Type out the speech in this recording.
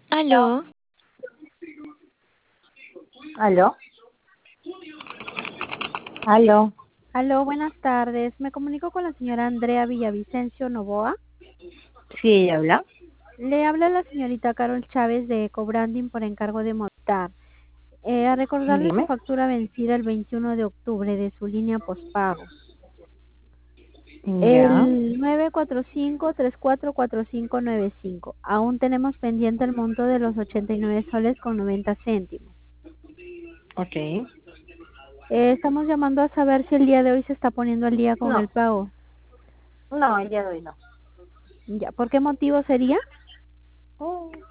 Aló, ¿Aló? ¿Aló? Aló, buenas tardes. Me comunico con la señora Andrea Villavicencio Novoa. Sí, ella habla. Le habla la señorita Carol Chávez de Ecobranding por encargo de Movistar. A recordarle su Dime. factura vencida el 21 de octubre de su línea postpago. Ya. El 945-344595. Aún tenemos pendiente el monto de los 89 soles con 90 céntimos. Ok. Estamos llamando a saber si el día de hoy se está poniendo al día con No, el pago. no, el día de hoy no. Ya, ¿por qué motivo sería?